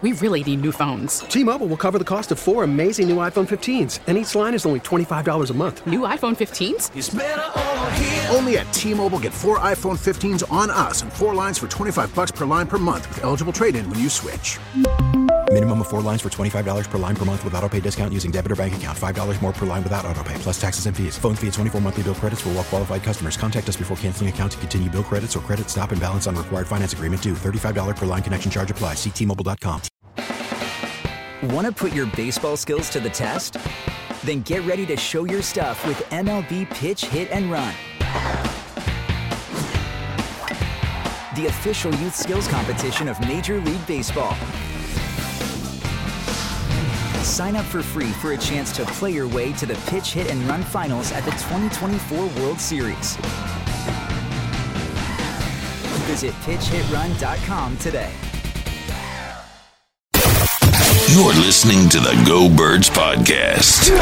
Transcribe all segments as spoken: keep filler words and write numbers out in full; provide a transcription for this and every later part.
We really need new phones. T-Mobile will cover the cost of four amazing new iPhone fifteens, and each line is only twenty-five dollars a month. New iPhone fifteens? It's better over here. Only at T-Mobile, get four iPhone fifteens on us and four lines for twenty-five dollars per line per month with eligible trade-in when you switch. Minimum of four lines for twenty-five dollars per line per month with autopay discount using debit or bank account. five dollars more per line without autopay, plus taxes and fees. Phone fee at twenty-four monthly bill credits for well-qualified customers. Contact us before canceling account to continue bill credits or credit stop and balance on required finance agreement due. thirty-five dollars per line connection charge applies. See T Mobile dot com. Want to put your baseball skills to the test? Then get ready to show your stuff with M L B Pitch, Hit, and Run. The official youth skills competition of Major League Baseball. Sign up for free for a chance to play your way to the Pitch, Hit, and Run finals at the twenty twenty-four World Series. Visit pitch hit run dot com today. You're listening to the Go Birds podcast.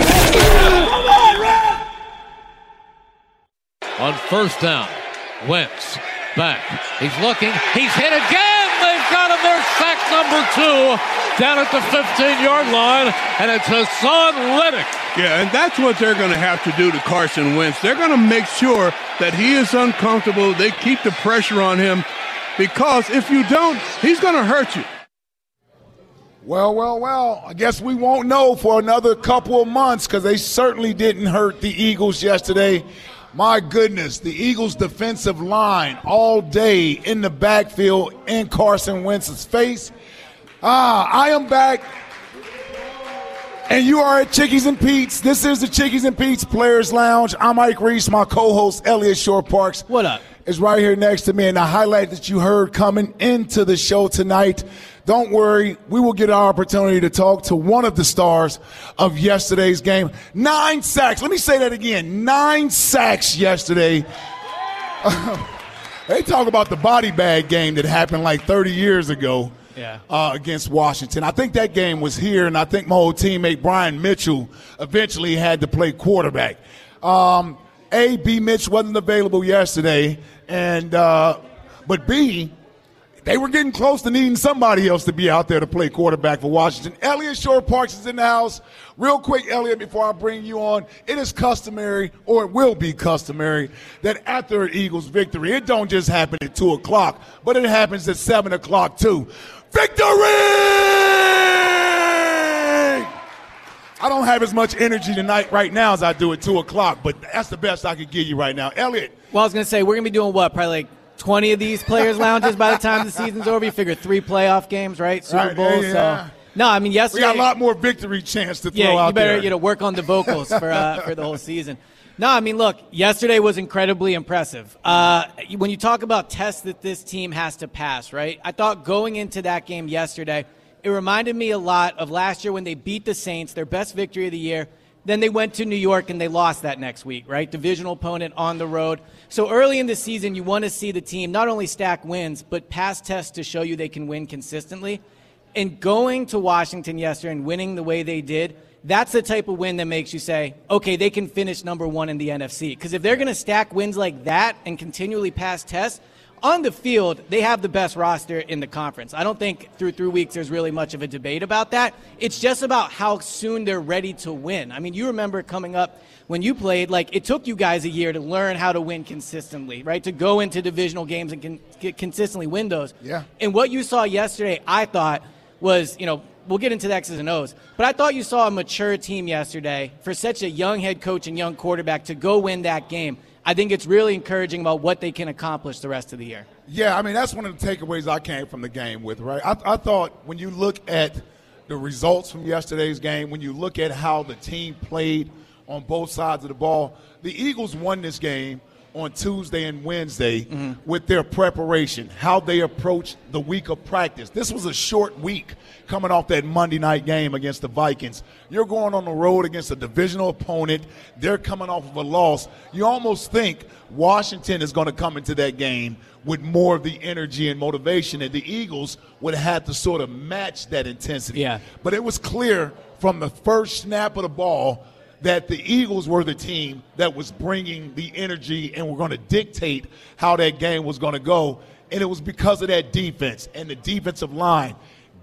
On first down, Wentz back. He's looking. He's hit again. They've got him there. Sack number two down at the fifteen-yard line, and it's Hassan Reddick. Yeah, and that's what they're going to have to do to Carson Wentz. They're going to make sure that he is uncomfortable. They keep the pressure on him, because if you don't, he's going to hurt you. Well, well, well, I guess we won't know for another couple of months, because they certainly didn't hurt the Eagles yesterday. My goodness, the Eagles' defensive line all day in the backfield in Carson Wentz's face. Ah, I am back, and you are at Chickies and Pete's. This is the Chickies and Pete's Players Lounge. I'm Mike Reese. My co-host, Elliot Shore-Parks. What up? Is right here next to me, and the highlight that you heard coming into the show tonight, don't worry, we will get our opportunity to talk to one of the stars of yesterday's game. Nine sacks. Let me say that again. Nine sacks yesterday. They talk about the body bag game that happened like thirty years ago yeah. uh, against Washington. I think that game was here, and I think my old teammate Brian Mitchell eventually had to play quarterback. Um, A, B, Mitch wasn't available yesterday, and uh, but B, they were getting close to needing somebody else to be out there to play quarterback for Washington. Elliot Shore-Parks is in the house. Real quick, Elliot, before I bring you on, it is customary, or it will be customary, that after an Eagles victory, it don't just happen at two o'clock, but it happens at seven o'clock too. Victory! I don't have as much energy tonight right now as I do at two o'clock, but that's the best I could give you right now. Elliot. Well, I was going to say, we're going to be doing what, probably like twenty of these Players Lounges by the time the season's over. You figure three playoff games, right? Super right, Bowl. yeah. So no, I mean yesterday. We got a lot more victory chance to throw yeah, out you better there. you know work on the vocals for uh, for the whole season. No, I mean look, yesterday was incredibly impressive. Uh, when you talk about tests that this team has to pass, right? I thought going into that game yesterday, it reminded me a lot of last year when they beat the Saints, their best victory of the year. Then they went to New York and they lost that next week, right? Divisional opponent on the road. So early in the season, you want to see the team not only stack wins, but pass tests to show you they can win consistently. And going to Washington yesterday and winning the way they did, that's the type of win that makes you say, okay, they can finish number one in the N F C. Because if they're going to stack wins like that and continually pass tests, on the field, they have the best roster in the conference. I don't think through three weeks there's really much of a debate about that. It's just about how soon they're ready to win. I mean, you remember coming up when you played, like it took you guys a year to learn how to win consistently, right? To go into divisional games and con- consistently win those. Yeah. And what you saw yesterday, I thought, was, you know, we'll get into the X's and O's, but I thought you saw a mature team yesterday for such a young head coach and young quarterback to go win that game. I think it's really encouraging about what they can accomplish the rest of the year. Yeah, I mean, that's one of the takeaways I came from the game with, right? I, I thought when you look at the results from yesterday's game, when you look at how the team played on both sides of the ball, the Eagles won this game on Tuesday and Wednesday mm-hmm. with their preparation, how they approached the week of practice. This was a short week coming off that Monday night game against the Vikings. You're going on the road against a divisional opponent. They're coming off of a loss. You almost think Washington is going to come into that game with more of the energy and motivation, and the Eagles would have to sort of match that intensity. Yeah. But it was clear from the first snap of the ball that the Eagles were the team that was bringing the energy and were going to dictate how that game was going to go. And it was because of that defense and the defensive line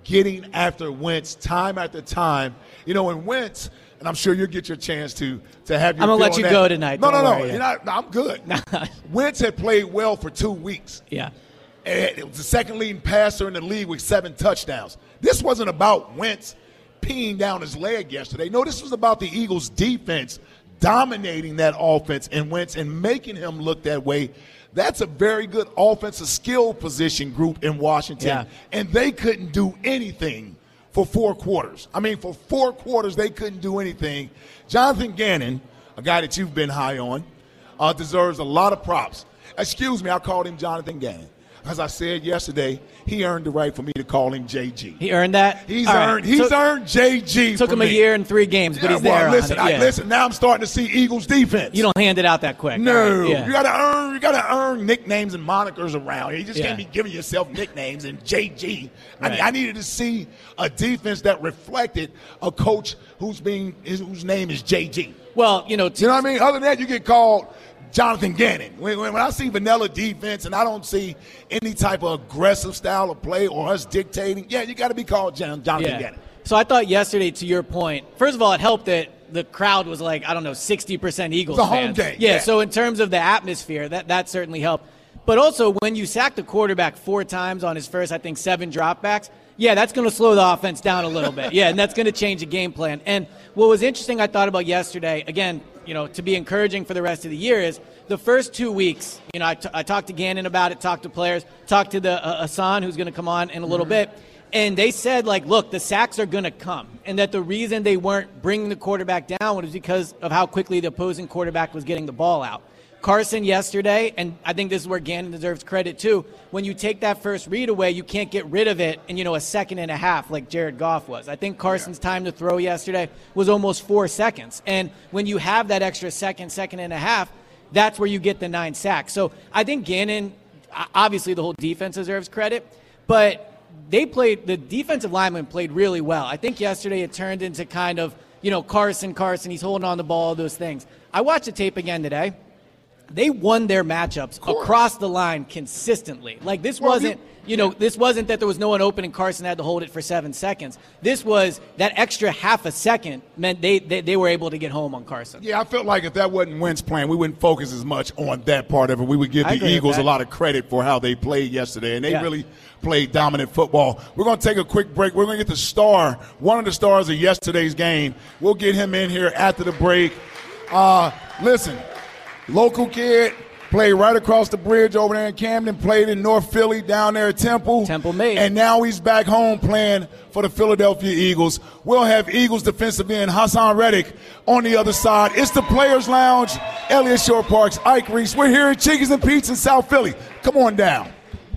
getting after Wentz time after time. You know, and Wentz, and I'm sure you'll get your chance to to have your I'm going to let feel you on go that. tonight. No, Don't no, no. worry, You're yeah. not, no, I'm good. Wentz had played well for two weeks. Yeah. And it was the second leading passer in the league with seven touchdowns. This wasn't about Wentz peeing down his leg yesterday. No, this was about the Eagles' defense dominating that offense and Wentz and making him look that way. That's a very good offensive skill position group in Washington. Yeah. And they couldn't do anything for four quarters. I mean, for four quarters, they couldn't do anything. Jonathan Gannon, a guy that you've been high on, uh, deserves a lot of props. Excuse me, I called him Jonathan Gannon. As I said yesterday, he earned the right for me to call him J G. He earned that? He's All earned right. He's Took- earned J G Took for him me. a year and three games, but Yeah, he's well, there. listen, on it. I, Yeah. listen. Now I'm starting to see Eagles defense. You don't hand it out that quick. No, Right, yeah. you gotta earn. You gotta earn nicknames and monikers around. You just Yeah. can't be giving yourself nicknames and J G. I, Right. I needed to see a defense that reflected a coach who's being whose name is J G. Well, you know, t- You know what I mean? Other than that, you get called Jonathan Gannon. When, when, when I see vanilla defense and I don't see any type of aggressive style of play or us dictating, yeah, you got to be called Jon- Jonathan yeah. Gannon. So I thought yesterday, to your point, first of all, it helped that the crowd was like, I don't know, sixty percent Eagles It's a home fans. game, Yeah, yeah. so in terms of the atmosphere, that, that certainly helped. But also, when you sack the quarterback four times on his first, I think, seven dropbacks, yeah, that's going to slow the offense down a little bit. Yeah, and that's going to change the game plan. And what was interesting I thought about yesterday, again, you know, to be encouraging for the rest of the year is the first two weeks, you know, I, t- I talked to Gannon about it, talked to players, talked to the uh, Hassan, who's going to come on in a little bit. And they said, like, look, the sacks are going to come. And that the reason they weren't bringing the quarterback down was because of how quickly the opposing quarterback was getting the ball out. Carson yesterday, and I think this is where Gannon deserves credit too, when you take that first read away, you can't get rid of it in, you know, a second and a half like Jared Goff was. I think Carson's time to throw yesterday was almost four seconds. And when you have that extra second, second and a half, that's where you get the nine sacks. So I think Gannon, obviously the whole defense deserves credit, but they played, the defensive linemen played really well. I think yesterday it turned into kind of, you know, Carson, Carson, he's holding on the ball, those things. I watched the tape again today. They won their matchups across the line consistently. Like, this Well, wasn't, you- you know, this wasn't that there was no one open and Carson had to hold it for seven seconds. This was that extra half a second meant they, they, they were able to get home on Carson. Yeah, I felt like if that wasn't Wentz playing, we wouldn't focus as much on that part of it. We would give I the agree with Eagles a that. lot of credit for how they played yesterday, and they Yeah. really played dominant football. We're going to take a quick break. We're going to get the star, one of the stars of yesterday's game. We'll get him in here after the break. Uh, listen, local kid, played right across the bridge over there in Camden, played in North Philly, down there at Temple. Temple made. And now he's back home playing for the Philadelphia Eagles. We'll have Eagles defensive end Hassan Reddick on the other side. It's the Players Lounge, Elliott Shore Parks, Ike Reese. We're here at Chickies and Pete's in South Philly. Come on down.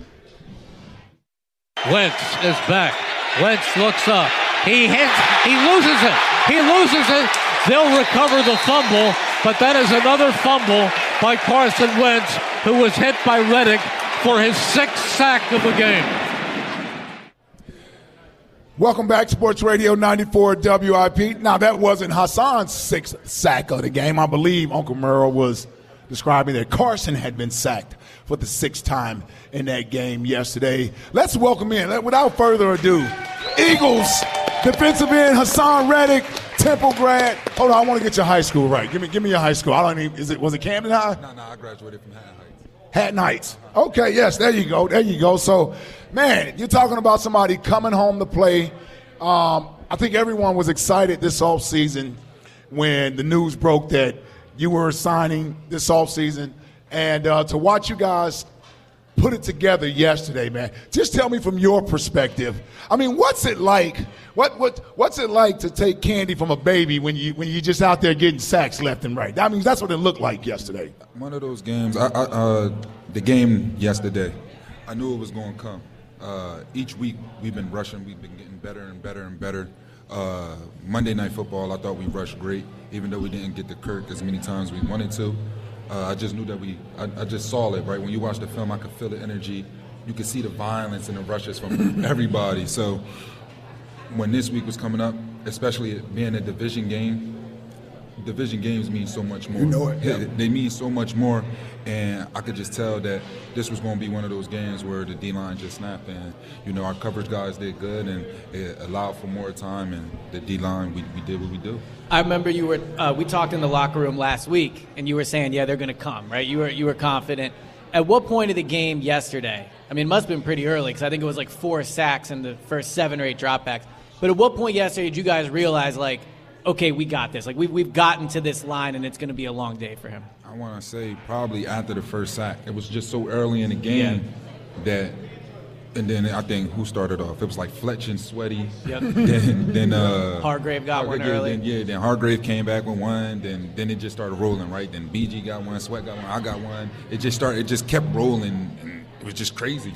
Wentz is back. Wentz looks up. He hits. He loses it. He loses it. They'll recover the fumble, but that is another fumble by Carson Wentz, who was hit by Reddick for his sixth sack of the game. Welcome back to Sports Radio ninety-four W I P. Now, that wasn't Hassan's sixth sack of the game. I believe Uncle Merle was describing that Carson had been sacked for the sixth time in that game yesterday. Let's welcome in, without further ado, Eagles defensive end Hassan Reddick, Temple grad. Hold on, I want to get your high school right. Give me, give me your high school. I don't even. Is it was it Camden High? No, no, I graduated from Hatton Heights. Hatton Heights. Okay, yes, there you go. There you go. So, man, you're talking about somebody coming home to play. Um, I think everyone was excited this offseason when the news broke that you were signing this offseason. And uh, to watch you guys put it together yesterday, man, just tell me from your perspective. I mean, what's it like? What what what's it like to take candy from a baby when you when you're just out there getting sacks left and right? I mean, that's what it looked like yesterday. One of those games, I, I, uh, the game yesterday, I knew it was going to come. Uh, each week we've been rushing, we've been getting better and better and better. Uh, Monday Night Football, I thought we rushed great, even though we didn't get to Kirk as many times as we wanted to. Uh, I just knew that we, I, I just saw it, right? When you watch the film, I could feel the energy. You could see the violence and the rushes from everybody. So when this week was coming up, especially it being a division game, division games mean so much more. You know it. Yeah. They mean so much more, and I could just tell that this was going to be one of those games where the D-line just snapped, and, you know, our coverage guys did good, and it allowed for more time, and the D-line, we, we did what we do. I remember you were, uh, we talked in the locker room last week, and you were saying, yeah, they're going to come, right? You were, you were confident. At what point of the game yesterday, I mean, it must have been pretty early, because I think it was like four sacks in the first seven or eight dropbacks, but at what point yesterday did you guys realize, like, okay, we got this. Like, we've, we've gotten to this line, and it's going to be a long day for him. I want to say probably after the first sack. It was just so early in the game yeah. that – and then I think who started off? It was like Fletch and Sweaty. Yep. Then, then uh, Hargrave got Hargrave, one early. Then, yeah, then Hargrave came back with one. Then then it just started rolling, right? Then B G got one, Sweat got one, I got one. It just started. It just kept rolling, and it was just crazy.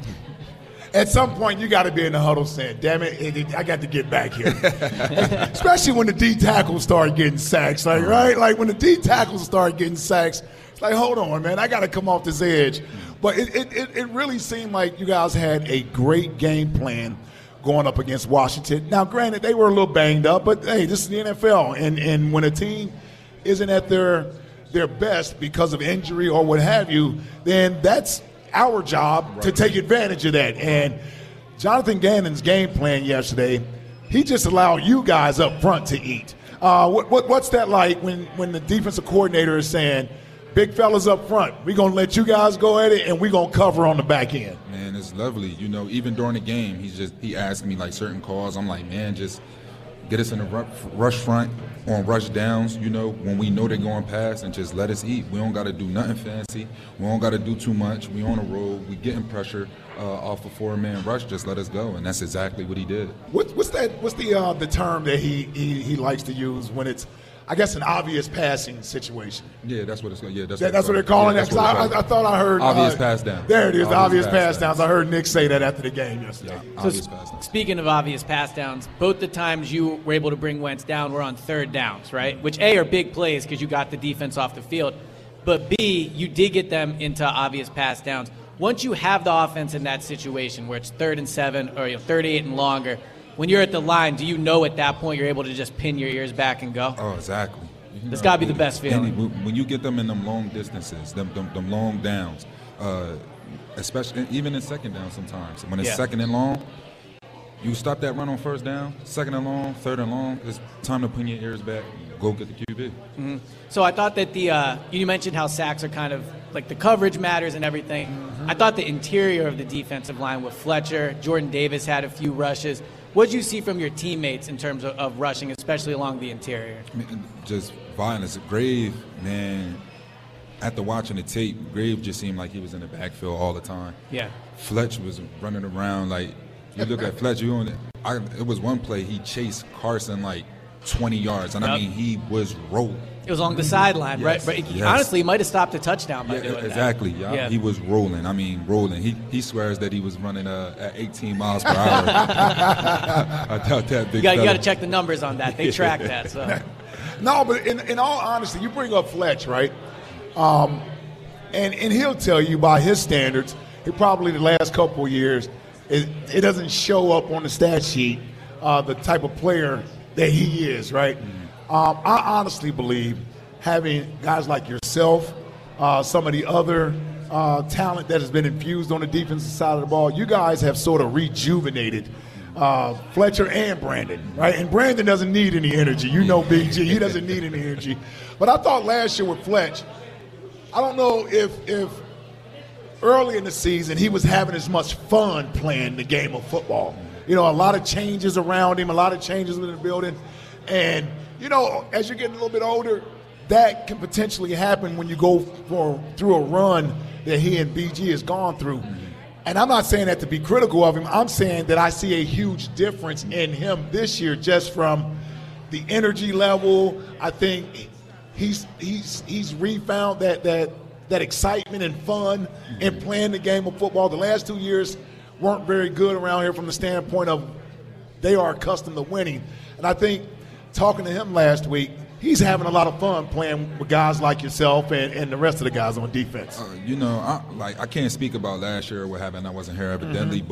At some point, you got to be in the huddle saying, damn it, it, it, I got to get back here. Especially when the D tackles start getting sacks, like, right? Like, when the D tackles start getting sacks, it's like, hold on, man, I got to come off this edge. But it, it, it really seemed like you guys had a great game plan going up against Washington. Now, granted, they were a little banged up, but, hey, this is the N F L. And, and when a team isn't at their their best because of injury or what have you, then that's – our job right. to take advantage of that. And Jonathan Gannon's game plan yesterday, he just allowed you guys up front to eat. Uh, what, what, what's that like when, when the defensive coordinator is saying, big fellas up front, we're going to let you guys go at it, and we're going to cover on the back end? Man, it's lovely. You know, even during the game, he's just he asked me, like, certain calls. I'm like, man, just get us in the rush front on rush downs, you know, when we know they're going past, and just let us eat. We don't got to do nothing fancy. We don't got to do too much. We on the road. We getting pressure uh, off a four-man rush. Just let us go, and that's exactly what he did. What, what's that? What's the uh, the term that he, he he likes to use when it's, I guess, an obvious passing situation? Yeah, that's what it's called. Yeah, that's that, what, that's what they're calling yeah, it. I, I, I thought I heard obvious uh, pass down. There it is, obvious, obvious pass, pass downs. downs. I heard Nick say that after the game yesterday. Yeah, so obvious pass downs. Speaking of obvious pass downs, both the times you were able to bring Wentz down were on third downs, right? Which A are big plays because you got the defense off the field, but B, you did get them into obvious pass downs. Once you have the offense in that situation where it's third and seven or you know, third eight and longer, when you're at the line, do you know at that point you're able to just pin your ears back and go? Oh, exactly. It's got to be the best feeling. When you get them in them long distances, them them, them long downs, uh, especially even in second down sometimes. When it's yeah. second and long, you stop that run on first down, second and long, third and long, it's time to pin your ears back, go get the Q B. Mm-hmm. So I thought that the uh, – you mentioned how sacks are kind of – like the coverage matters and everything. Mm-hmm. I thought the interior of the defensive line with Fletcher, Jordan Davis had a few rushes. What did you see from your teammates in terms of, of rushing, especially along the interior? I mean, just violence. Grave, man, after watching the tape, Grave just seemed like he was in the backfield all the time. Yeah. Fletch was running around like, you look at Fletch, you on it. I, it was one play, he chased Carson like twenty yards, and yep. I mean, he was rolling. It was along the sideline, yes. right? But yes. honestly, he might have stopped a touchdown by yeah, doing exactly. that. Yeah, yeah, he was rolling. I mean, rolling. He he swears that he was running uh, at eighteen miles per hour. I doubt that big. You got to check the numbers on that. They track that. So. No, but in, in all honesty, you bring up Fletch, right? Um, and and he'll tell you by his standards, he probably the last couple of years, it, it doesn't show up on the stat sheet uh, the type of player that he is, right? Mm-hmm. Um, I honestly believe having guys like yourself, uh, some of the other uh, talent that has been infused on the defensive side of the ball, you guys have sort of rejuvenated uh, Fletcher and Brandon, right? And Brandon doesn't need any energy. You know Big G, he doesn't need any energy. But I thought last year with Fletch, I don't know if if early in the season he was having as much fun playing the game of football. You know, a lot of changes around him, a lot of changes in the building. And, you know, as you're getting a little bit older, that can potentially happen when you go for through a run that he and B G has gone through. And I'm not saying that to be critical of him. I'm saying that I see a huge difference in him this year just from the energy level. I think he's he's he's refound that that that excitement and fun in playing the game of football. The last two years weren't very good around here from the standpoint of they are accustomed to winning. And I think talking to him last week, he's having a lot of fun playing with guys like yourself and, and the rest of the guys on defense. Uh, you know, I, like I can't speak about last year or what happened. I wasn't here evidently, mm-hmm. but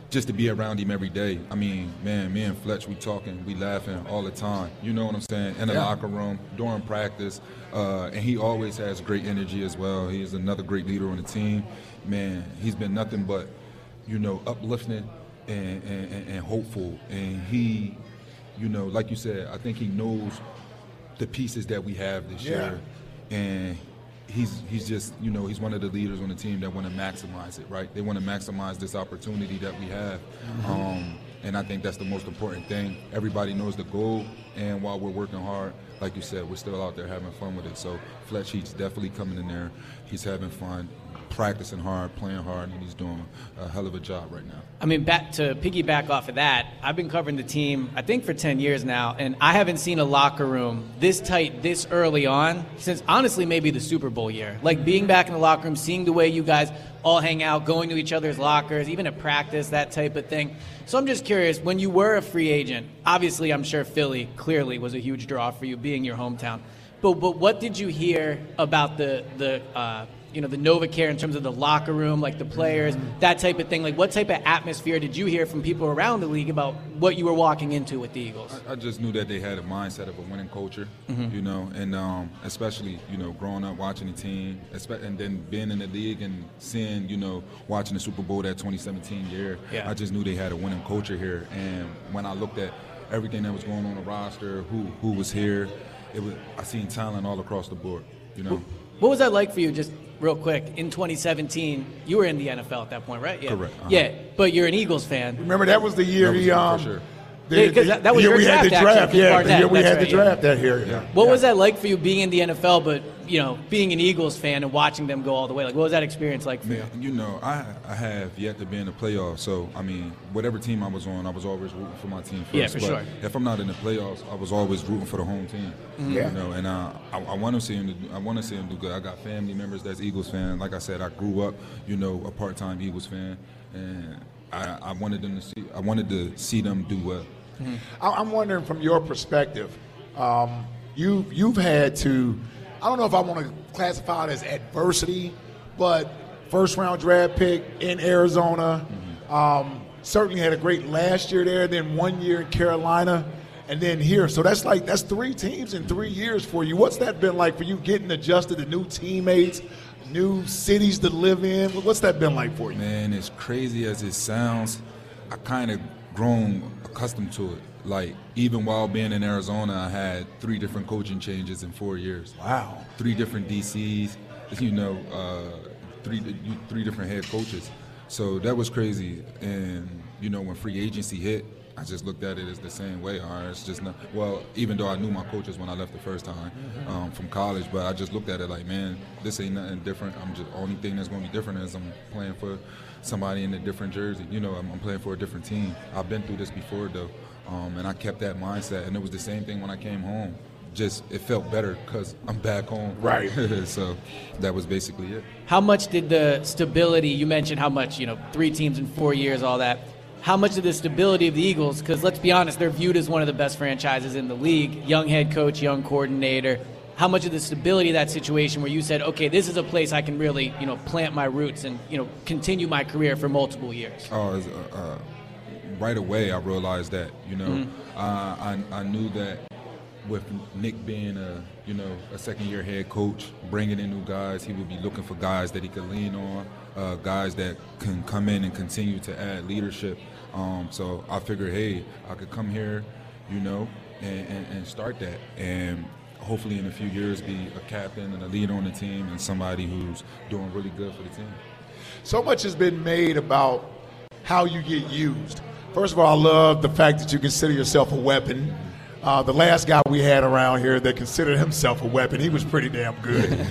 just to be around him every day. I mean, man, me and Fletch, we talking, we laughing all the time. You know what I'm saying? In the Yeah. locker room, during practice, uh, and he always has great energy as well. He is another great leader on the team. Man, he's been nothing but, you know, uplifting and, and, and hopeful. And he, you know, like you said, I think he knows the pieces that we have this Yeah. year. And he's he's just, you know, he's one of the leaders on the team that want to maximize it, right? They want to maximize this opportunity that we have. Mm-hmm. Um, and I think that's the most important thing. Everybody knows the goal, and while we're working hard, like you said, we're still out there having fun with it. So Fletch, he's definitely coming in there. He's having fun, practicing hard, playing hard, and he's doing a hell of a job right now. I mean, back to piggyback off of that, I've been covering the team, I think, for ten years now, and I haven't seen a locker room this tight, this early on, since honestly maybe the Super Bowl year. Like being back in the locker room, seeing the way you guys all hang out, going to each other's lockers, even at practice, that type of thing. So I'm just curious, when you were a free agent, obviously I'm sure Philly clearly was a huge draw for you, being your hometown. But but what did you hear about the the uh, you know the NovaCare in terms of the locker room, like the players, that type of thing? Like what type of atmosphere did you hear from people around the league about what you were walking into with the Eagles? I, I just knew that they had a mindset of a winning culture, Mhm. you know, and um, especially, you know, growing up watching the team, espe- and then being in the league and seeing, you know, watching the Super Bowl that twenty seventeen year. Yeah. I just knew they had a winning culture here. And when I looked at everything that was going on the roster, who who was here, it was I seen talent all across the board, you know. What was that like for you, just real quick, in twenty seventeen? You were in the N F L at that point, right? Yeah. Correct. Uh-huh. Yeah, but you're an Eagles fan. Remember, that was the year That was he, for um, sure. the, Yeah, 'cause that- that was year your we had the draft, actually, draft, Keith yeah, the Barnett, year we that's had right, the yeah. draft that year. Yeah. What Yeah. was that like for you being in the N F L, but, you know, being an Eagles fan and watching them go all the way? Like, what was that experience like for you? Man, you know, I I have yet to be in the playoffs, so I mean, whatever team I was on, I was always rooting for my team first. Yeah, for but sure. If I'm not in the playoffs, I was always rooting for the home team. Yeah. You know, and uh, I, I want to see him. To do, I want to see him do good. I got family members that's Eagles fan. Like I said, I grew up, you know, a part-time Eagles fan, and I, I wanted them to see. I wanted to see them do well. I- I'm wondering from your perspective, um, you you've had to, I don't know if I want to classify it as adversity, but first round draft pick in Arizona, um, certainly had a great last year there, then one year in Carolina, and then here. So that's like that's three teams in three years for you. What's that been like for you, getting adjusted to new teammates, new cities to live in? What's that been like for you? Man, as crazy as it sounds, I kind of grown accustomed to it. Like, even while being in Arizona, I had three different coaching changes in four years. Wow. Three different D Cs, you know, uh, three three different head coaches. So that was crazy. And, you know, when free agency hit, I just looked at it as the same way. All right, it's just not, well, even though I knew my coaches when I left the first time um, from college, but I just looked at it like, man, this ain't nothing different. I'm just, only thing that's going to be different is I'm playing for somebody in a different jersey. You know, I'm, I'm playing for a different team. I've been through this before, though, um, and I kept that mindset. And it was the same thing when I came home. Just, it felt better because I'm back home. Right. So that was basically it. How much did the stability, you mentioned how much, you know, three teams in four years, all that. How much of the stability of the Eagles, because let's be honest, they're viewed as one of the best franchises in the league, young head coach, young coordinator. How much of the stability of that situation where you said, okay, this is a place I can really, you know, plant my roots and, you know, continue my career for multiple years? Oh, it's, uh, uh, right away I realized that, you know, Mm-hmm. uh, I, I knew that with Nick being a, you know, a second-year head coach, bringing in new guys, he would be looking for guys that he could lean on, uh, guys that can come in and continue to add leadership. Um, so I figured, hey, I could come here, you know, and, and, and start that, and hopefully in a few years be a captain and a leader on the team and somebody who's doing really good for the team. So much has been made about how you get used. First of all, I love the fact that you consider yourself a weapon. Uh, the last guy we had around here that considered himself a weapon, he was pretty damn good.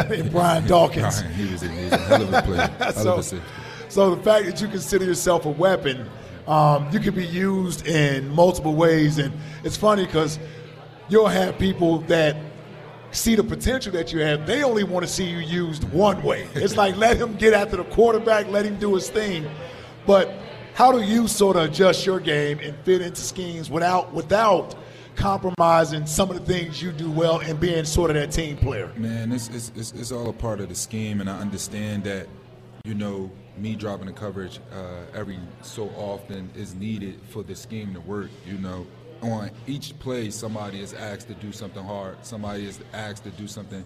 Brian Dawkins. Brian, he was a, he was a hell of a player. Hell so, of a safety. so the fact that you consider yourself a weapon, um, you can be used in multiple ways. And it's funny because you'll have people that see the potential that you have. They only want to see you used one way. It's like, let him get after the quarterback, let him do his thing. But how do you sort of adjust your game and fit into schemes without without compromising some of the things you do well and being sort of that team player? Man, it's, it's, it's, it's all a part of the scheme, and I understand that, you know, me dropping the coverage uh, every so often is needed for the scheme to work. You know, on each play, somebody is asked to do something hard. Somebody is asked to do something.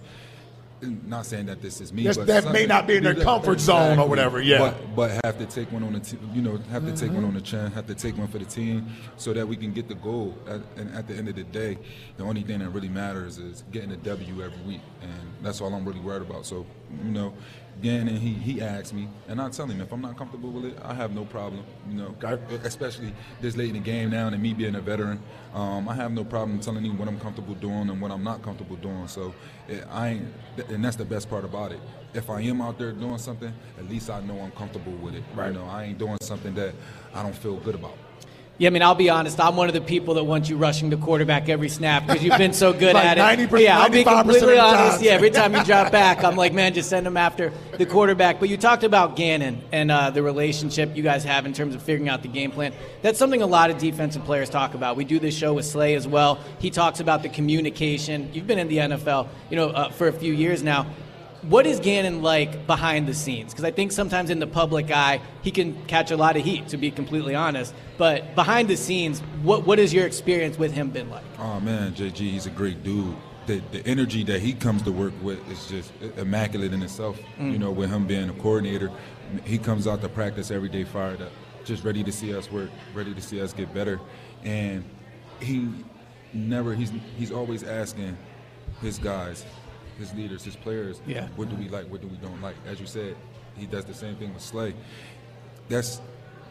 Not saying that this is me, yes, but that may not be in their comfort zone or whatever. Yeah, but, but have to take one on the t- you know have to mm-hmm. take one on the chin, have to take one for the team, so that we can get the goal. At, and at the end of the day, the only thing that really matters is getting a W every week, and that's all I'm really worried about. So you know, Gannon, he he asked me, and I tell him if I'm not comfortable with it, I have no problem. You know, especially this late in the game now, and me being a veteran, um, I have no problem telling him what I'm comfortable doing and what I'm not comfortable doing. So it, I ain't. And that's the best part about it. If I am out there doing something, at least I know I'm comfortable with it. Right. You know, I ain't doing something that I don't feel good about. Yeah, I mean, I'll be honest. I'm one of the people that want you rushing the quarterback every snap because you've been so good like at it. ninety percent, yeah, I'll be completely honest. Times. Yeah, every time you drop back, I'm like, man, just send him after the quarterback. But you talked about Gannon and uh, the relationship you guys have in terms of figuring out the game plan. That's something a lot of defensive players talk about. We do this show with Slay as well. He talks about the communication. You've been in the N F L, you know, uh, for a few years now. What is Gannon like behind the scenes? Because I think sometimes in the public eye, he can catch a lot of heat, to be completely honest. But behind the scenes, what what has your experience with him been like? Oh, man, J G, he's a great dude. The, the energy that he comes to work with is just immaculate in itself. Mm. You know, with him being a coordinator, he comes out to practice every day fired up, just ready to see us work, ready to see us get better. And he never, he's he's always asking his guys, his leaders, his players, yeah. what do we like, what do we don't like? As you said, he does the same thing with Slay. That's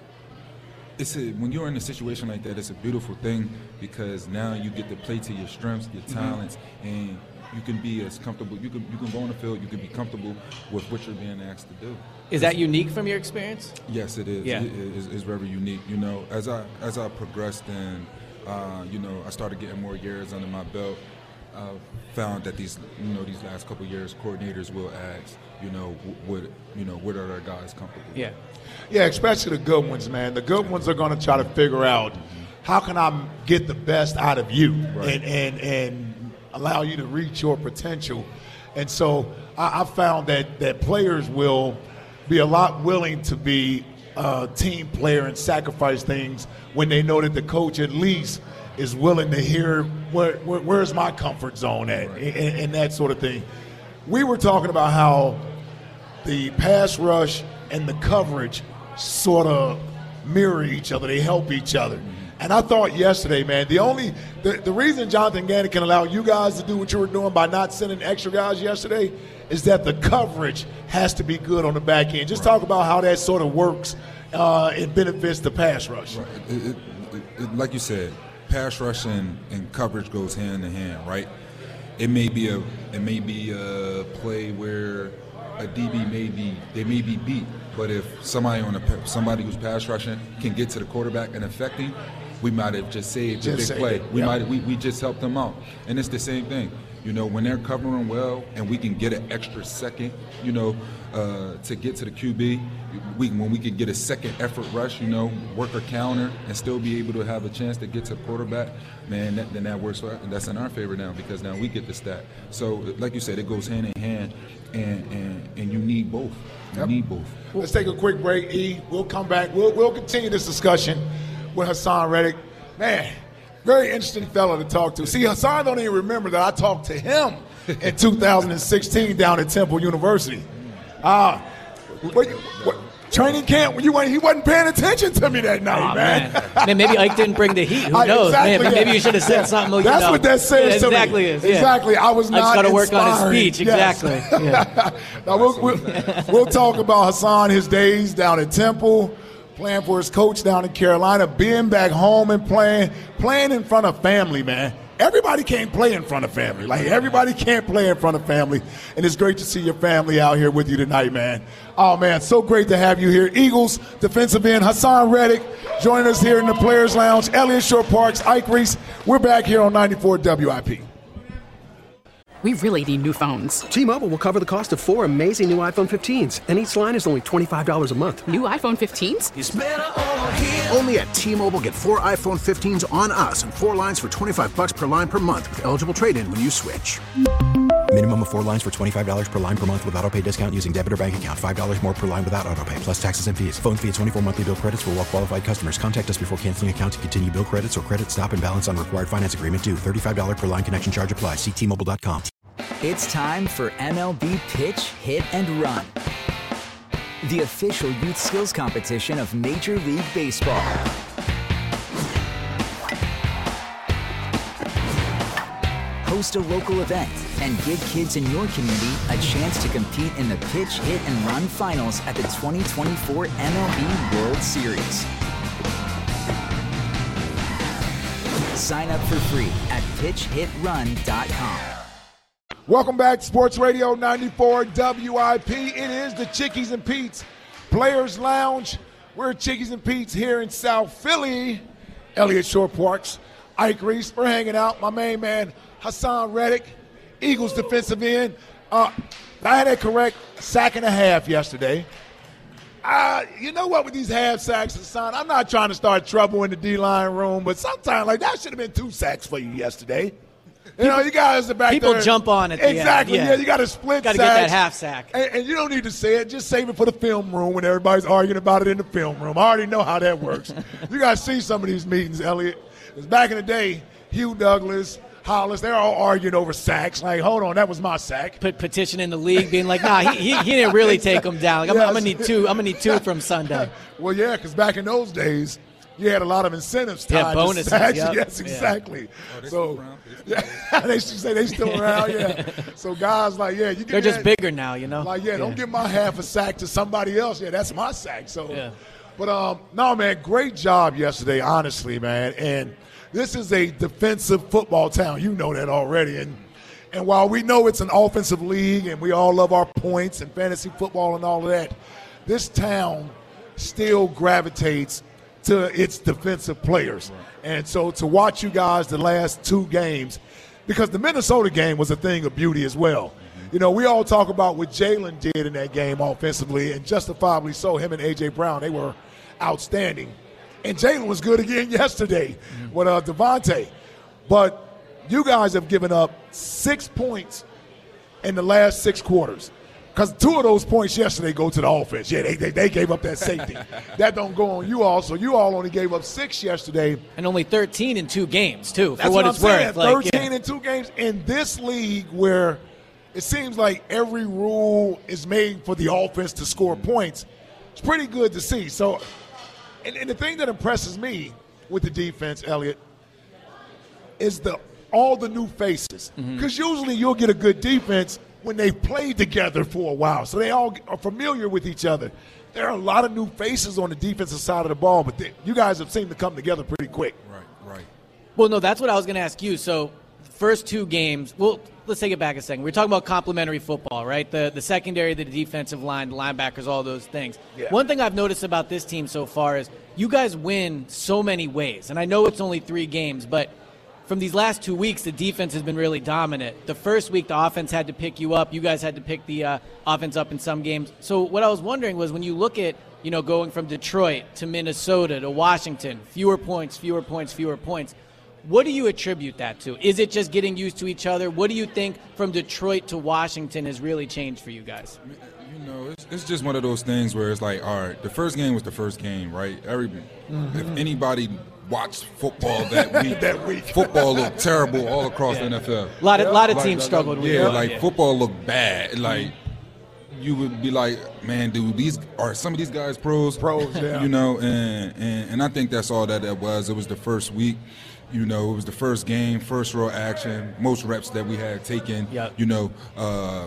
it's a, when you're in a situation like that, it's a beautiful thing because now you get to play to your strengths, your mm-hmm. talents, and you can be as comfortable. You can you can go on the field. You can be comfortable with what you're being asked to do. Is that unique from your experience? Yes, it is. Yeah. It is it's very unique. You know, as I as I progressed and uh, you know, I started getting more years under my belt. I found that these, you know, these last couple of years, coordinators will ask, you know, what, you know, what are their guys comfortable with? Yeah, yeah, especially the good ones, man. The good ones are going to try to figure out how can I get the best out of you right. and, and and allow you to reach your potential. And so I, I found that that players will be a lot willing to be a team player and sacrifice things when they know that the coach at least is willing to hear where, where where's my comfort zone at, right. and, and that sort of thing. We were talking about how the pass rush and the coverage sort of mirror each other. They help each other. Mm-hmm. And I thought yesterday, man, the only the, the reason Jonathan Gannon can allow you guys to do what you were doing by not sending extra guys yesterday is that the coverage has to be good on the back end. Just right. talk about how that sort of works uh, and benefits the pass rush. Right. It, it, it, it, like you said, pass rush and, and coverage goes hand in hand, right? It may be a it may be a play where a D B may be they may be beat, but if somebody on a somebody who's pass rushing can get to the quarterback and affect him, we might have just saved a big play. We yep. might we, we just helped them out, and it's the same thing. You know, when they're covering well and we can get an extra second, you know, uh, to get to the Q B, we, when we can get a second effort rush, you know, work a counter and still be able to have a chance to get to the quarterback, man, that, then that works for us. And that's in our favor now because now we get the stat. So, like you said, it goes hand in hand, and, and, and you need both. You yep. need both. Let's take a quick break, E. We'll come back. We'll, we'll continue this discussion with Haason Reddick. Man, very interesting fellow to talk to. See, Haason don't even remember that I talked to him in two thousand sixteen down at Temple University. Uh, what, what, training camp, you he wasn't paying attention to me that night, oh, man. man. man. Maybe Ike didn't bring the heat. Who I, knows? exactly, man, yeah. Maybe you should have said something. That's you know. what that says yeah, to exactly me. Is, yeah. Exactly. I was not Ike's got to work on his speech. Yes. Exactly. Yeah. Now, we'll, we'll, we'll talk about Haason, his days down at Temple, playing for his coach down in Carolina, being back home and playing, playing in front of family, man. Everybody can't play in front of family. Like, everybody can't play in front of family. And it's great to see your family out here with you tonight, man. Oh, man, so great to have you here. Eagles defensive end Haason Reddick joining us here in the Players Lounge. Elliott Shore-Parks, Ike Reese. We're back here on ninety-four W I P. We really need new phones. T-Mobile will cover the cost of four amazing new iPhone fifteens, and each line is only twenty-five dollars a month. New iPhone fifteens? It's better over here. Only at T-Mobile, get four iPhone fifteens on us and four lines for twenty-five dollars per line per month with eligible trade-in when you switch. Minimum of four lines for twenty-five dollars per line per month with auto pay discount using debit or bank account. five dollars more per line without auto pay, plus taxes and fees. Phone fee at twenty-four monthly bill credits for well qualified customers. Contact us before canceling account to continue bill credits or credit stop and balance on required finance agreement due. thirty-five dollars per line connection charge applies. See T Mobile dot com. It's time for M L B Pitch, Hit, and Run, the official youth skills competition of Major League Baseball. Host a local event and give kids in your community a chance to compete in the Pitch, Hit, and Run finals at the twenty twenty-four M L B World Series. Sign up for free at pitch hit run dot com. Welcome back to Sports Radio ninety-four W I P. It is the Chickies and Pete's Players Lounge. We're at Chickies and Pete's here in South Philly. Elliott Shore Parks, Ike Reese. We're hanging out. My main man, Hassan Reddick, Eagles defensive end. Uh, I had a correct sack and a half yesterday. Uh, you know what, with these half sacks, Hassan, I'm not trying to start trouble in the D-line room, but sometimes, like, that should have been two sacks for you yesterday. You know, you guys are back People there. jump on it. Exactly. Yeah. yeah, you got to split Got to sacks. get that half sack. And, and you don't need to say it. Just save it for the film room when everybody's arguing about it in the film room. I already know how that works. You got to see some of these meetings, Elliot. Because back in the day, Hugh Douglas, Hollis, they're all arguing over sacks. Like, hold on, that was my sack. Put petition in the league, being like, nah, he, he, he didn't really take him down. Like, I'm, Yes. I'm gonna need two. I'm gonna need two from Sunday. Well, yeah, because back in those days, you had a lot of incentives tied Yeah, bonuses, to sacks. yep. Yes, Yeah. exactly. Oh, they so, still around? yeah, they should say they still around. Yeah. So guys, like, yeah, you get They're just that, bigger now, you know. Like, yeah, don't give my half a sack to somebody else. Yeah, that's my sack. So, Yeah. but um, no, man, great job yesterday, honestly, man. And this is a defensive football town. You know that already. And and while we know it's an offensive league and we all love our points and fantasy football and all of that, this town still gravitates to its defensive players. And so to watch you guys the last two games, because the Minnesota game was a thing of beauty as well. You know, we all talk about what Jalen did in that game offensively, and justifiably so. Him and A J. Brown, they were outstanding. And Jalen was good again yesterday mm-hmm. with uh, Devontae. But you guys have given up six points in the last six quarters. Because two of those points yesterday go to the offense. Yeah, they, they, they gave up that safety. That don't go on you all. So you all only gave up six yesterday. And only thirteen in two games, too, for That's what, what it's I'm saying. worth. Like, thirteen yeah. in two games. In this league where it seems like every rule is made for the offense to score points, it's pretty good to see. So, and, and the thing that impresses me with the defense, Elliot, is the all the new faces. Because mm-hmm. usually you'll get a good defense when they've played together for a while. So they all are familiar with each other. There are a lot of new faces on the defensive side of the ball, but they, you guys have seemed to come together pretty quick. Right, right. Well, no, that's what I was going to ask you. So the first two games, well, let's take it back a second. We're talking about complementary football, right? The the secondary, the defensive line, the linebackers, all those things. Yeah. One thing I've noticed about this team so far is you guys win so many ways. And I know it's only three games, but from these last two weeks, the defense has been really dominant. The first week, the offense had to pick you up. You guys had to pick the uh, offense up in some games. So what I was wondering was when you look at, you know, going from Detroit to Minnesota to Washington, fewer points, fewer points, fewer points, what do you attribute that to? Is it just getting used to each other? What do you think from Detroit to Washington has really changed for you guys? You know, it's, it's just one of those things where it's like, all right, the first game was the first game, right? Every, mm-hmm. If anybody watched football that week, that week. football looked terrible all across yeah. the N F L. A lot of, lot of like, teams like, struggled with it. Yeah, like yeah. football looked bad. Like, you would be like, man, dude, these are some of these guys pros? Pros, yeah. You know, and, and, and I think that's all that that was. It was the first week. You know, it was the first game, first row action, most reps that we had taken, yep. you know, uh,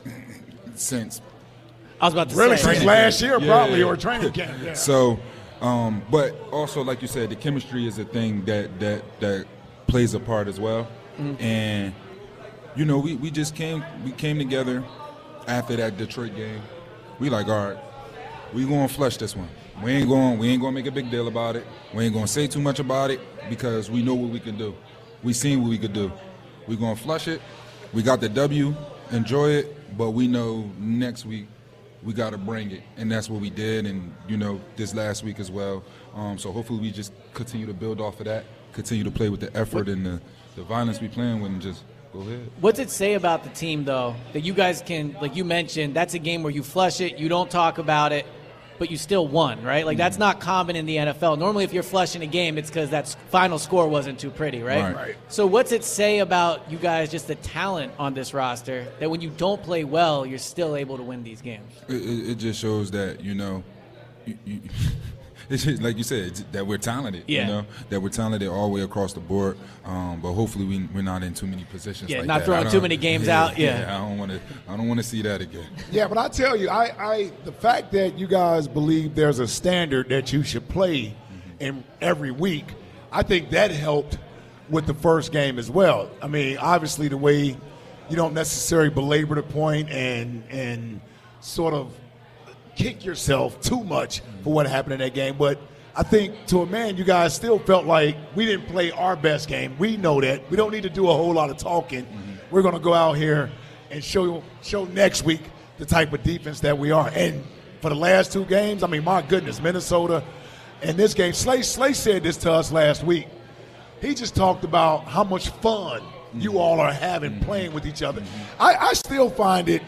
since. I was about to really say. since last year, yeah. probably, or training camp. Yeah. So, um, but also, like you said, the chemistry is a thing that that, that plays a part as well. Mm-hmm. And, you know, we, we just came we came together after that Detroit game. We like, all right, we going to flush this one. We ain't going we ain't going to make a big deal about it. We ain't going to say too much about it because we know what we can do. We seen what we could do. We going to flush it. We got the W, enjoy it, but we know next week we got to bring it, and that's what we did, and, you know, this last week as well. Um, so hopefully we just continue to build off of that, continue to play with the effort and the, the violence we playing with, and just go ahead. What's it say about the team, though, that you guys can, like you mentioned, that's a game where you flush it, you don't talk about it, but you still won, right? Like, mm-hmm. that's not common in the N F L. Normally, if you're flushing a game, it's because that final score wasn't too pretty, right? Right. Right. So what's it say about you guys, just the talent on this roster, that when you don't play well, you're still able to win these games? It, it, it just shows that, you know, you, you it's just, like you said, it's, that we're talented, yeah. you know, that we're talented all the way across the board. Um, but hopefully we, we're not in too many positions yeah, like not that. throwing too many games yeah, out. Yeah. yeah I don't want to. I don't want to see that again. Yeah, but I tell you, I, I the fact that you guys believe there's a standard that you should play mm-hmm. in every week, I think that helped with the first game as well. I mean, obviously the way you don't necessarily belabor the point and and sort of kick yourself too much for what happened in that game. But I think to a man, you guys still felt like we didn't play our best game. We know that. We don't need to do a whole lot of talking. Mm-hmm. We're going to go out here and show show next week the type of defense that we are. And for the last two games, I mean, my goodness, Minnesota and this game, Slay, Slay said this to us last week. He just talked about how much fun mm-hmm. you all are having mm-hmm. playing with each other. Mm-hmm. I, I still find it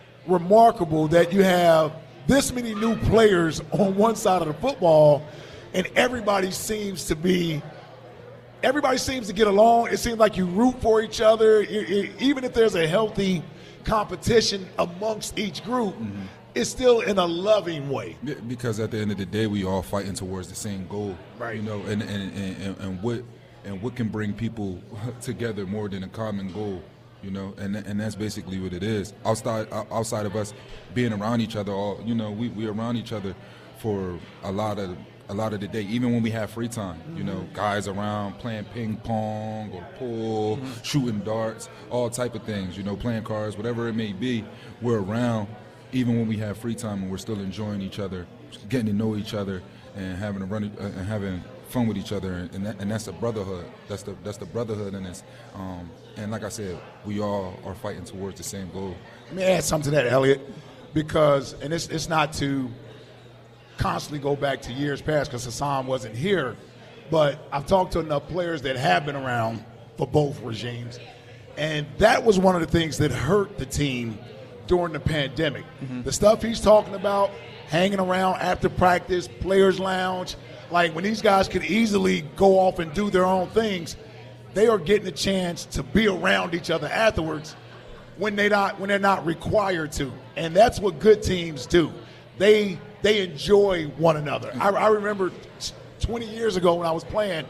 remarkable that you have this many new players on one side of the football, and everybody seems to be everybody seems to get along. It seems like you root for each other. It, it, even if there's a healthy competition amongst each group, mm-hmm. it's still in a loving way. Because at the end of the day, we all fighting towards the same goal. Right. You know, and, and, and, and what and what can bring people together more than a common goal. You know, and and that's basically what it is. Outside outside of us being around each other, all you know, we we around each other for a lot of a lot of the day. Even when we have free time, mm-hmm. you know, guys around playing ping pong or pool, mm-hmm. shooting darts, all type of things. You know, playing cards, whatever it may be. We're around even when we have free time, and we're still enjoying each other, getting to know each other, and having a run uh, and having fun with each other, and that, and that's the brotherhood. That's the that's the brotherhood in this. Um, and like I said, we all are fighting towards the same goal. Let me add something to that, Elliot, because and it's it's not to constantly go back to years past because Hassan wasn't here, but I've talked to enough players that have been around for both regimes, and that was one of the things that hurt the team during the pandemic. Mm-hmm. The stuff he's talking about, hanging around after practice, players' lounge. Like when these guys could easily go off and do their own things, they are getting a chance to be around each other afterwards when they not when they're not required to, and that's what good teams do. They they enjoy one another. I, I remember twenty years ago when I was playing,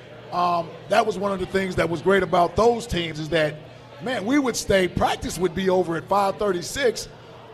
um, that was one of the things that was great about those teams is that, man, we would stay. Practice would be over at five thirty-six.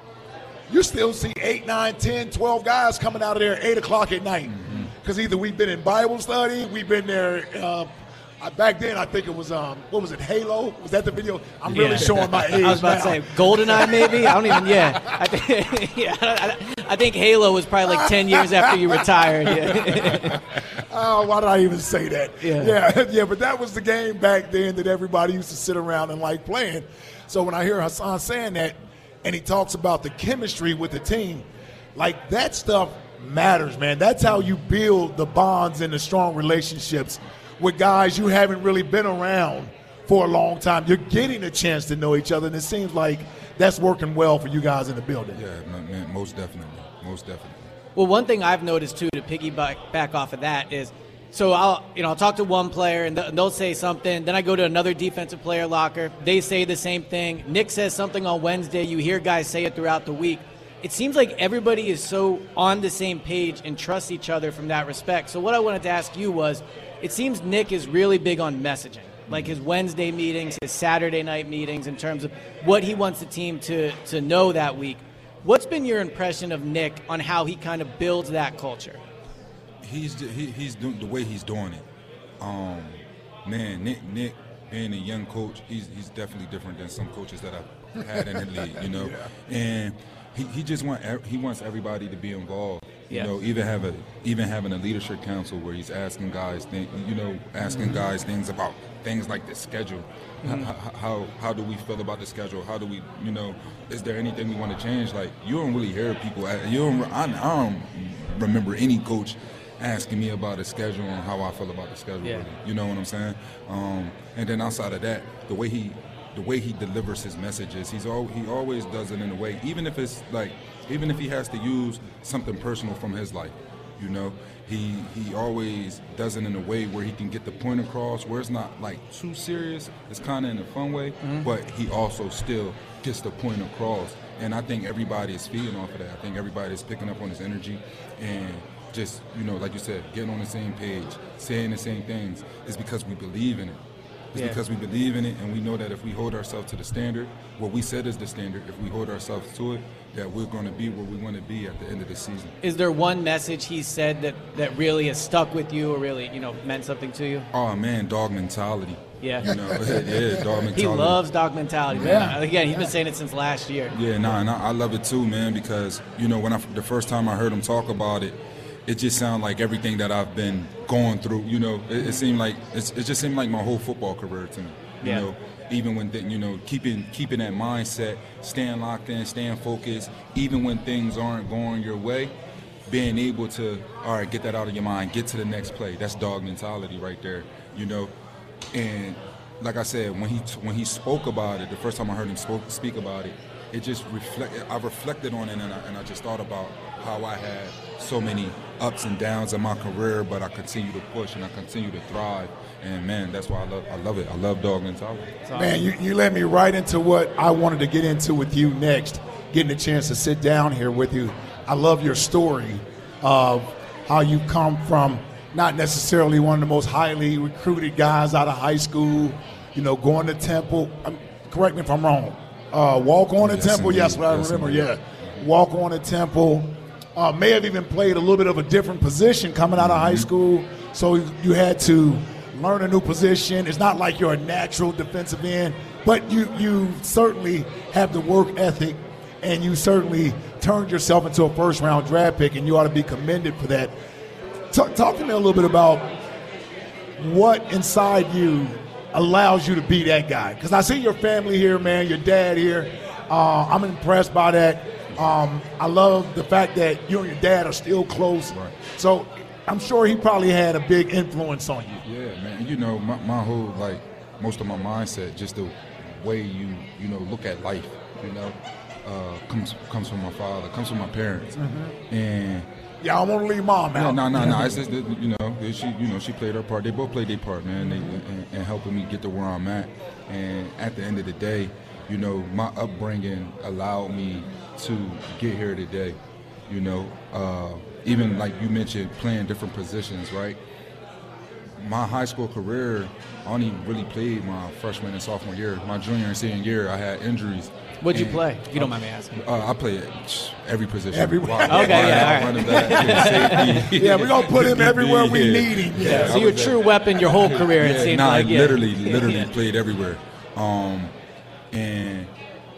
You still see eight, nine, ten, twelve guys coming out of there at eight o'clock at night. Because either we've been in Bible study, we've been there. Uh, back then, I think it was, um, what was it, Halo? Was that the video? I'm really yeah. showing my age I was about now. to say, GoldenEye maybe? I don't even, yeah. I, th- yeah, I, I think Halo was probably like ten years after you retired. Yeah. Oh, why did I even say that? Yeah. yeah. Yeah, but that was the game back then that everybody used to sit around and like playing. So when I hear Hassan saying that, and he talks about the chemistry with the team, like that stuff matters, man. That's how you build the bonds and the strong relationships with guys you haven't really been around for a long time. You're getting a chance to know each other, and it seems like that's working well for you guys in the building. Yeah, man, most definitely, most definitely. Well, one thing I've noticed too, to piggyback back off of that, is so I'll you know I'll talk to one player and they'll say something, then I go to another defensive player locker, they say the same thing. Nick says something on Wednesday. You hear guys say it throughout the week. It seems like everybody is so on the same page and trusts each other from that respect. So what I wanted to ask you was, it seems Nick is really big on messaging, like his Wednesday meetings, his Saturday night meetings, in terms of what he wants the team to, to know that week. What's been your impression of Nick on how he kind of builds that culture? He's he, he's doing the way he's doing it. Um, man, Nick Nick being a young coach, he's he's definitely different than some coaches that I've had in the league, you know. Yeah. And He, he just want he wants everybody to be involved. You yeah. know, even have a even having a leadership council where he's asking guys, think, you know, asking mm-hmm. guys things about things like the schedule. Mm-hmm. How, how how do we feel about the schedule? How do we, you know, is there anything we want to change? Like you don't really hear people. You don't. I, I don't remember any coach asking me about a schedule and how I feel about the schedule. Yeah. Really. You know what I'm saying? Um, and then outside of that, the way he the way he delivers his messages. He's all he always does it in a way, even if it's like, even if he has to use something personal from his life, you know, he he always does it in a way where he can get the point across, where it's not like too serious. It's kind of in a fun way, mm-hmm. but he also still gets the point across. And I think everybody is feeding off of that. I think everybody is picking up on his energy and just, you know, like you said, getting on the same page, saying the same things. It's because we believe in it. It's yeah. because we believe in it, and we know that if we hold ourselves to the standard, what we said is the standard, if we hold ourselves to it, that we're going to be where we want to be at the end of the season. Is there one message he said that, that really has stuck with you or really, you know, meant something to you? Oh, man, dog mentality. Yeah. You know, yeah, dog mentality. He loves dog mentality. Yeah. Again, he's been saying it since last year. Yeah, nah, and I, I love it too, man, because, you know, when I, the first time I heard him talk about it, it just sounded like everything that I've been going through. You know, it, it seemed like it's, it just seemed like my whole football career to me. You yeah. know, even when th- you know, keeping keeping that mindset, staying locked in, staying focused, even when things aren't going your way, being able to, all right, get that out of your mind, get to the next play. That's dog mentality right there. You know, and like I said, when he t- when he spoke about it, the first time I heard him spoke, speak about it, it just reflect. I reflected on it, and I, and I just thought about how I had so many ups and downs in my career, but I continue to push and I continue to thrive. And man, that's why I love. I love it. I love dog mentality. Man, you, you led me right into what I wanted to get into with you next. Getting a chance to sit down here with you. I love your story of how you come from not necessarily one of the most highly recruited guys out of high school. You know, going to Temple. Um, correct me if I'm wrong. Uh, walk on to yes, Temple. Indeed. Yes, what I yes, remember. Indeed. Yeah, walk on to Temple. Uh, may have even played a little bit of a different position coming out of high school, so you had to learn a new position. It's not like you're a natural defensive end, but you you certainly have the work ethic, and you certainly turned yourself into a first-round draft pick, and you ought to be commended for that. Talk, talk to me a little bit about what inside you allows you to be that guy, because I see your family here, man, your dad here. Uh, I'm impressed by that. Um, I love the fact that you and your dad are still close. Right. So I'm sure he probably had a big influence on you. Yeah, man. You know, my, my whole, like, most of my mindset, just the way you, you know, look at life, you know, uh, comes comes from my father, comes from my parents. Mm-hmm. And yeah, I don't want to leave mom out. No, no, no, no. It's just that, you know, she, you know, she played her part. They both played their part, man, they, and, and helping me get to where I'm at. And at the end of the day, you know, my upbringing allowed me to get here today. You know, uh, even like you mentioned, playing different positions, right? My high school career, I only really played my freshman and sophomore year. My junior and senior year, I had injuries. What'd you play, if you don't mind me asking? Uh, I played every position. Everywhere. Wide, okay, wide yeah, out, all right. running back, safety. Yeah, we're going to put him everywhere we yeah. need him. Yeah. yeah so you're a true weapon your whole career, it yeah, seems nah, like. Yeah. literally, literally yeah. played everywhere. Um, and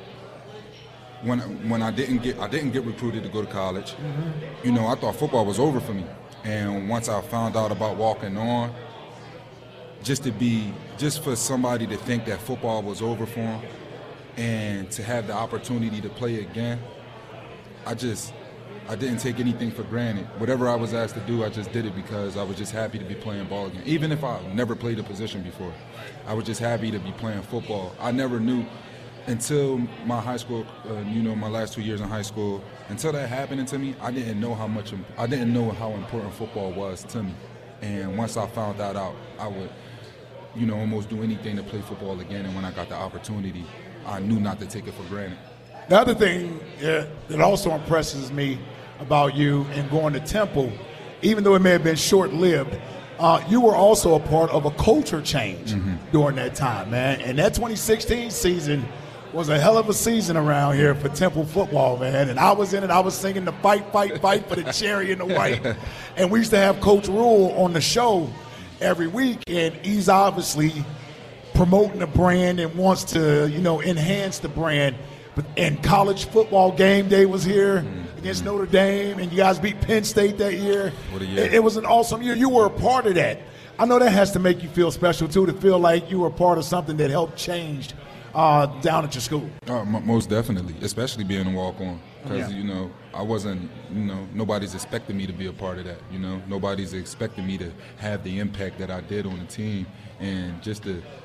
when when I didn't get I didn't get recruited to go to college, mm-hmm. you know, I thought football was over for me. And once I found out about walking on, just to be just for somebody to think that football was over for them and to have the opportunity to play again, I just I didn't take anything for granted. Whatever I was asked to do, I just did it because I was just happy to be playing ball again. Even if I never played a position before, I was just happy to be playing football. I never knew until my high school, uh, you know, my last two years in high school, until that happened to me, I didn't know how much, I didn't know how important football was to me. And once I found that out, I would, you know, almost do anything to play football again. And when I got the opportunity, I knew not to take it for granted. The other thing uh, that also impresses me about you and going to Temple, even though it may have been short-lived, uh, you were also a part of a culture change mm-hmm. during that time, man. And that twenty sixteen season was a hell of a season around here for Temple football, man. And I was in it. I was singing the fight, fight, fight for the cherry and the white. And we used to have Coach Rule on the show every week, and he's obviously promoting the brand and wants to, you know, enhance the brand. But and college football game day was here mm-hmm. against Notre Dame, and you guys beat Penn State that year. What a year. It, it was an awesome year. You were a part of that. I know that has to make you feel special, too, to feel like you were part of something that helped change Uh, down at your school. Uh, m- most definitely, especially being a walk-on, because yeah. you know I wasn't, you know, nobody's expecting me to be a part of that. You know, nobody's expecting me to have the impact that I did on the team, and just to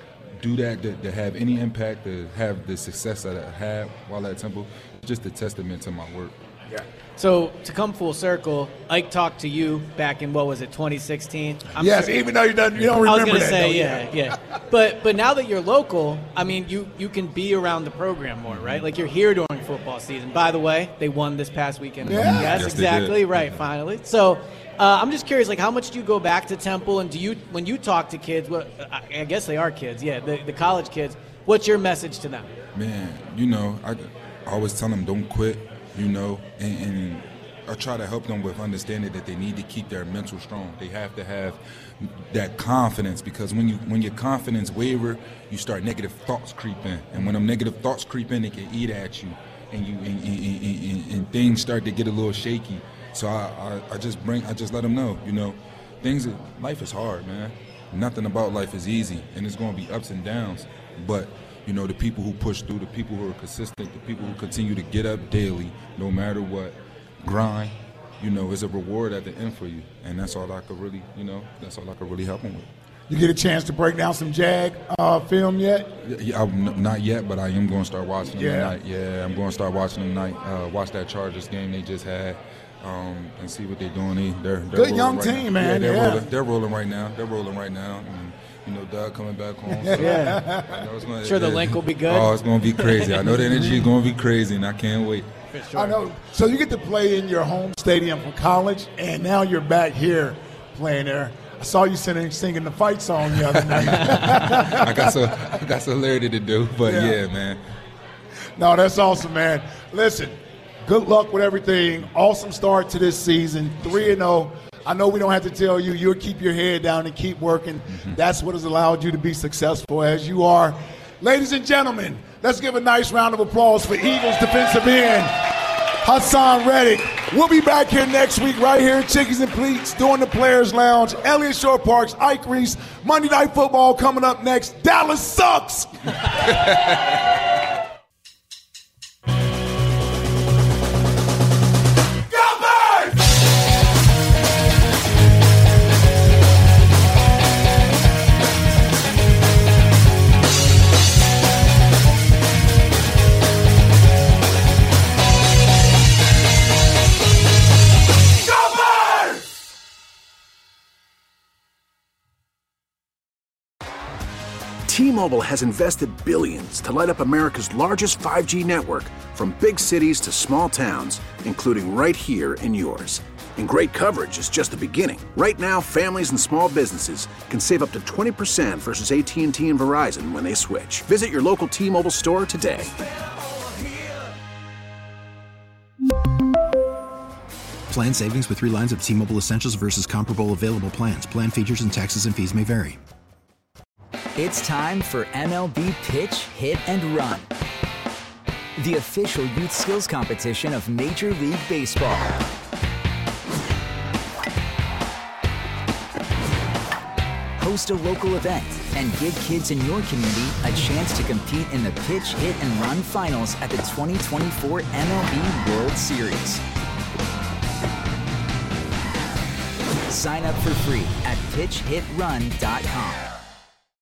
do that, to, to have any impact, to have the success that I had while at Temple, it's just a testament to my work. Yeah. So to come full circle, Ike talked to you back in, what was it, twenty sixteen? I'm yes, sure, even though you don't, you don't remember that. I was going to say, though, yeah, yeah. yeah. But but now that you're local, I mean, you, you can be around the program more, right? Like, you're here during football season. By the way, they won this past weekend. Yeah. Yes, Yes, exactly, right, finally. So uh, I'm just curious, like, how much do you go back to Temple, and do you, when you talk to kids, well, I, I guess they are kids, yeah, the, the college kids, what's your message to them? Man, you know, I, I always tell them don't quit, you know, and, and I try to help them with understanding that they need to keep their mental strong. They have to have that confidence, because when you when your confidence waver, you start negative thoughts creep in, and when them negative thoughts creep in, they can eat at you, and you and, and, and, and, and things start to get a little shaky. So I, I, I just bring I just let them know, you know, things. Life is hard, man. Nothing about life is easy, and it's going to be ups and downs. But you know, the people who push through, the people who are consistent, the people who continue to get up daily, no matter what. Grind, you know, is a reward at the end for you, and that's all I could really, you know, that's all I could really help them with. You get a chance to break down some Jag uh, film yet? Yeah, I'm not yet, but I am going to start watching them yeah. tonight. Yeah, I'm going to start watching them tonight. Uh, watch that Chargers game they just had, um, and see what they're doing. They, they're, they're good young right team, now. man. Yeah, they're yeah. rolling. They're rolling right now. They're rolling right now. And, you know, Doug coming back home. So, yeah. You know, it's gonna, sure, the it, link will be good. Oh, it's going to be crazy. I know the energy is going to be crazy, and I can't wait. Sure. I know. So you get to play in your home stadium for college, and now you're back here playing there. I saw you singing, singing the fight song the other night. I got some, I got some hilarity to do, but yeah. yeah, man. No, that's awesome, man. Listen, good luck with everything. Awesome start to this season, three and zero. I know we don't have to tell you. You'll keep your head down and keep working. Mm-hmm. That's what has allowed you to be successful as you are. Ladies and gentlemen, let's give a nice round of applause for Eagles defensive end, Haason Reddick. We'll be back here next week right here at Chickies and Pleats doing the Players Lounge. Elliott Shore Parks, Ike Reese, Monday Night Football coming up next. Dallas sucks! T-Mobile has invested billions to light up America's largest five G network, from big cities to small towns, including right here in yours. And great coverage is just the beginning. Right now, families and small businesses can save up to twenty percent versus A T and T and Verizon when they switch. Visit your local T-Mobile store today. Plan savings with three lines of T-Mobile Essentials versus comparable available plans. Plan features and taxes and fees may vary. It's time for M L B Pitch, Hit, and Run, the official youth skills competition of Major League Baseball. Host a local event and give kids in your community a chance to compete in the Pitch, Hit, and Run finals at the twenty twenty-four M L B World Series. Sign up for free at pitch hit run dot com.